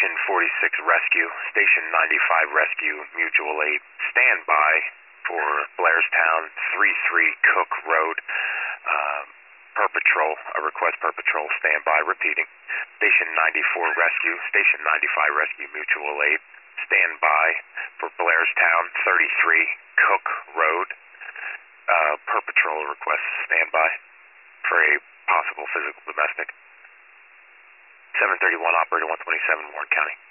Station 46 Rescue, Station 95 Rescue, Mutual Aid, stand by for Blairstown, 33 Cook Road, per patrol, a request per patrol, stand by, repeating. Station 94 Rescue, Station 95 Rescue, Mutual Aid, stand by for Blairstown, 33 Cook Road, per patrol request, stand by for a possible physical domestic. 731 Operator 127, Warren County.